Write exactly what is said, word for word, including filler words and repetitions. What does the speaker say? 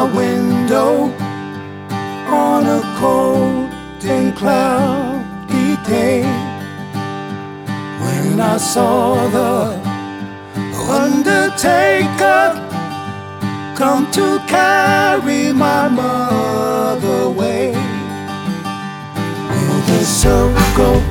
window on a cold and cloudy day, when I saw the undertaker come to carry my mother away. Will the circle